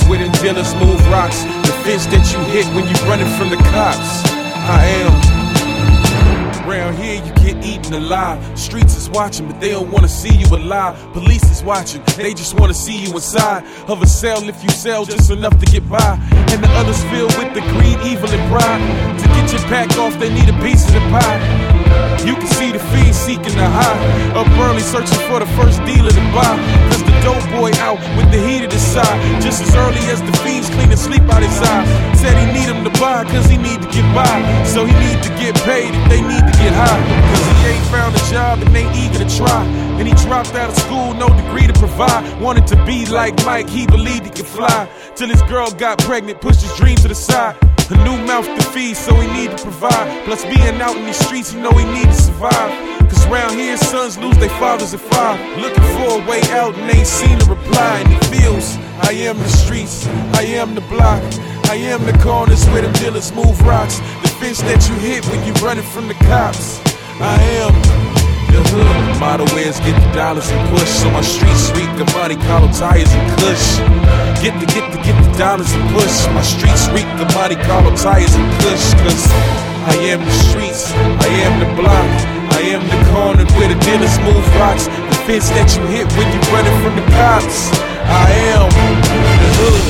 where them dealers move rocks, the fence that you hit when you running from the cops. I am. Around here you get eaten alive. Streets is watching, but they don't wanna see you alive. Police is watching, they just wanna see you inside of a cell. If you sell just enough to get by, and the others filled with the greed, evil, and pride. To get your pack off, they need a piece of the pie. You can see the fiend seeking the high, up early searching for the first dealer to buy. Cause the dope boy out with the heat of the side, just as early as the fiends cleaning sleep out his eyes. Said he need him to buy cause he need to get by, so he need to get paid if they need to get high. Cause he ain't found a job and they eager to try, and he dropped out of school, no degree to provide. Wanted to be like Mike, he believed he could fly, till his girl got pregnant, pushed his dream to the side. A new mouth to feed, so he need to provide. Plus being out in these streets, he know he need to survive. Cause round here, sons lose their fathers at 5. Looking for a way out and ain't seen a reply. And he feels, I am the streets, I am the block, I am the corners where them dealers move rocks, the fence that you hit when you running from the cops. I am the hood. The motto is get the dollars and push. So my streets reek of money, Carlo tires and kush. Get the dollars and push. My streets reek of money, Carlo tires and kush. Cause I am the streets, I am the block, I am the corner where the dealers move rocks, the fence that you hit when you running from the cops. I am the hood.